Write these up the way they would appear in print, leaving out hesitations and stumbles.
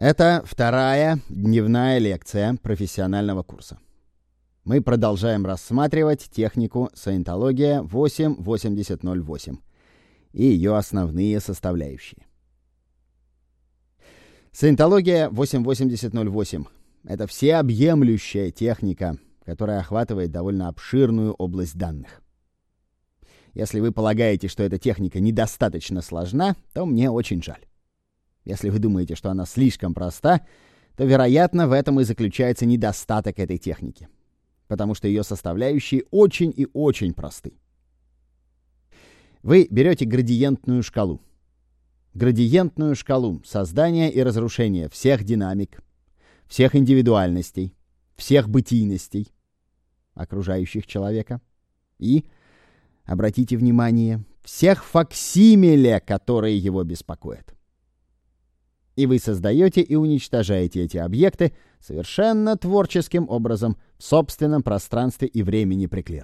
Это вторая дневная лекция профессионального курса. Мы продолжаем рассматривать технику саентология 8.80.08 и ее основные составляющие. Саентология 8.80.08 — это всеобъемлющая техника, которая охватывает довольно обширную область данных. Если вы полагаете, что эта техника недостаточно сложна, то мне очень жаль. Если вы думаете, что она слишком проста, то, вероятно, в этом и заключается недостаток этой техники, потому что ее составляющие очень и очень просты. Вы берете градиентную шкалу. Градиентную шкалу создания и разрушения всех динамик, всех индивидуальностей, всех бытийностей окружающих человека и, обратите внимание, всех факсимиле, которые его беспокоят. И вы создаете и уничтожаете эти объекты совершенно творческим образом в собственном пространстве и времени Преклира.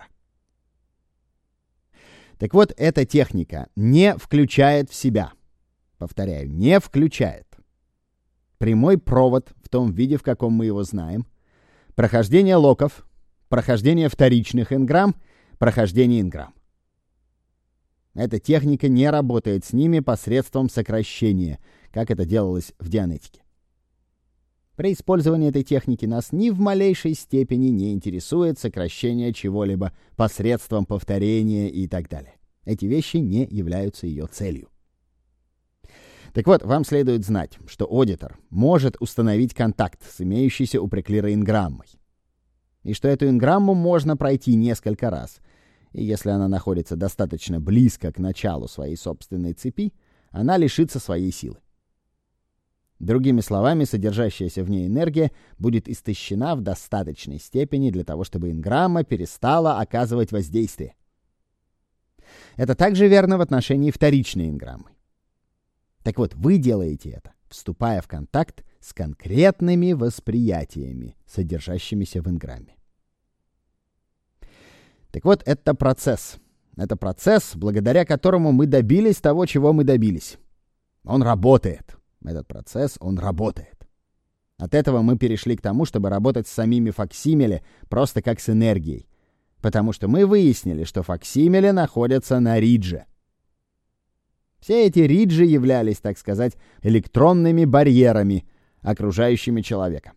Так вот, эта техника не включает в себя, повторяю, не включает прямой провод в том виде, в каком мы его знаем, прохождение локов, прохождение вторичных инграмм, прохождение инграмм. Эта техника не работает с ними посредством сокращения, как это делалось в дианетике. При использовании этой техники нас ни в малейшей степени не интересует сокращение чего-либо посредством повторения и так далее. Эти вещи не являются ее целью. Так вот, вам следует знать, что аудитор может установить контакт с имеющейся у Преклира инграммой, и что эту инграмму можно пройти несколько раз, и если она находится достаточно близко к началу своей собственной цепи, она лишится своей силы. Другими словами, содержащаяся в ней энергия будет истощена в достаточной степени для того, чтобы инграмма перестала оказывать воздействие. Это также верно в отношении вторичной инграммы. Так вот, вы делаете это, вступая в контакт с конкретными восприятиями, содержащимися в инграмме. Так вот, это процесс. Это процесс, благодаря которому мы добились того, чего мы добились. Он работает. Этот процесс, он работает. От этого мы перешли к тому, чтобы работать с самими факсимиле просто как с энергией. Потому что мы выяснили, что факсимиле находятся на ридже. Все эти риджи являлись, так сказать, электронными барьерами, окружающими человека.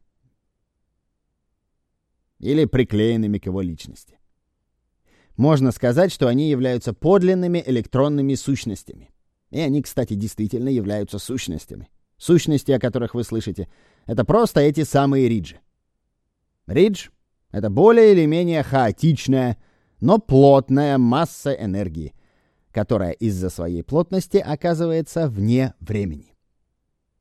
Или приклеенными к его личности. Можно сказать, что они являются подлинными электронными сущностями. И они, кстати, действительно являются сущностями. Сущности, о которых вы слышите, это просто эти самые риджи. Ридж — это более или менее хаотичная, но плотная масса энергии, которая из-за своей плотности оказывается вне времени.